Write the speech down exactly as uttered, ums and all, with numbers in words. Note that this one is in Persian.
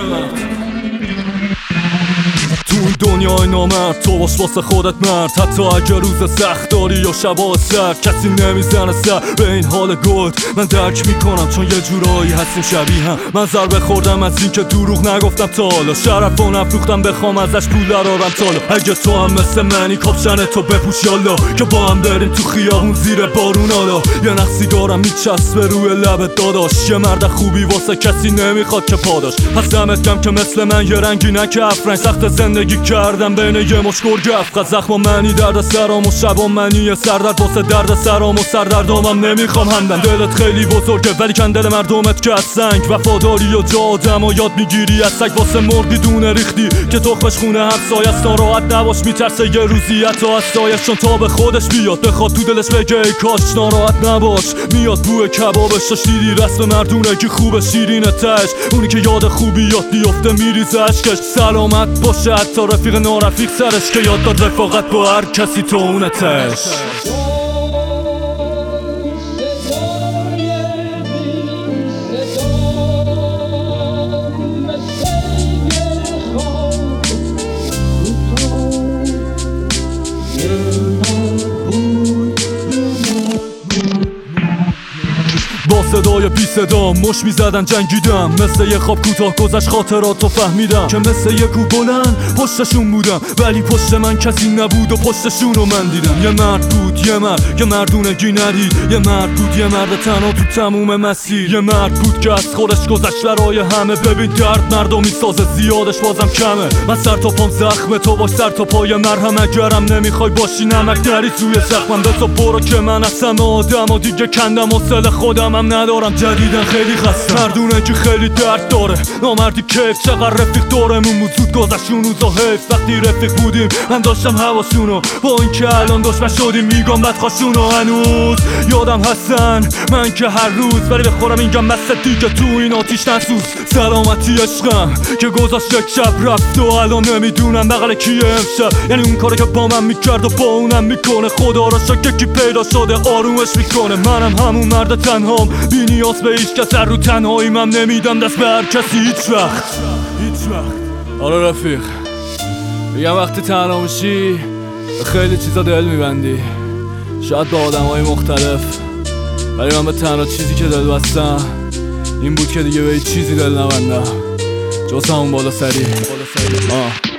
تو این دنیای نامرد تو باش واسه خودت مرد، حتی اگه روز سخت داری یا شبا سرد کسی نمیزنه سر به این حال گلد. من درک میکنم چون یه جورایی هستیم شبیه هم. من ضربه خوردم از این که دروغ نگفتم تا حالا، شرف و نفروختم بخوام ازش پول درارم تالا. اگه تو هم مثل منی کاپشن تو بپوش یالا، که با هم بریم تو خیابون زیر بارون حالا. یه نقصی دارم میچسبه روی لبت داداش، یه مرد خوبی واسه کسی نمیخواد که پاداش. پس دمت گم که مثل من یه رنگی نکف رنگ سخت زندگی کردم بین یه مش گرگ افغت. زخم منی درد سرام و شبام منی سردرد واسه درد سرام و سردردامم نمیخوام همدن. دلت خیلی بزرگه ولی کن دل مردمت که از سنگ، وفاداری و جا آدم و یاد میگیری از سگ. واسه مرغی دونه ریختی که تخمش خونه همسایه است، ناراحت نباش میترسه یه روزی حتی از سایش، چون تا به خودش بیاد بخواد تو دلش بگه ای کاش. ناراحت نباش میاد بوی کبابش، داشت دیدی رسم مردونه خوب شیرینه تش، اونی که یاد خوبی یاد بیفته میریزه اشکش. سلامت باشه حتی رفیق نارفیق سرش، که یاد داد رفاقت با هر کسی تو اونتش. با صدای بی صدا مش میزدن جنگیدم، مثل یه خواب کوتاه گذشت خاطراتو فهمیدم که مثل یه کوه بلند پشتشون بودم، ولی پشت من کسی نبود و پشتشونو من دیدم. یه مرد بود یه مرد یه مردونگی ندید، یه مرد بود یه مرد تنها تو تموم مسیر، یه مرد بود که از خودش گذشت برای همه. ببین درد مردمی سازه زیادش بازم کمه، من سر تا پام زخمه تو باش سر تا پای مرهم. اگرم نمیخوای باشی نمک نری توی زخمم بذار برو که من از همه آدم و دیگه کندم حوصله خودم هم ندارم. جدیدن خیلی خستم مردونه که خیلی درد داره، نامردی کیف چقدر رفیق دارمون بود زود گذشت اون روزا حیف. وقتی رفیق بودیم من داشتم حواسونو، با این که الان دشمن شدیم میگم بدخواشونو. هنوز یادم هستن من که هر روز ولی بخورم اینجام مثل دیگه تو این آتیش نسوز. سلامتی عشقم که گذاشت یک شب رفت و الان نمیدونم بغل کیه امشب، یعنی اون کاری که با من میکرد و با اونم میکنه. خدا را شکر کی پیدا شده آرومش میکنه. منم همون مرد تنهام بی نیاز به هیچ کس، رو تنهاییم هم نمیدم دست به هر کسی هیچ وقت هیچ وقت. آره رفیق بگم وقتی تنها میشی خیلی چیزا دل میبندی، شاید با آدم های مختلف، ولی من به تنها چیزی که دل بستم این بود که دیگه به هیچ چیزی دل نبندم جز همون بالا سری. آه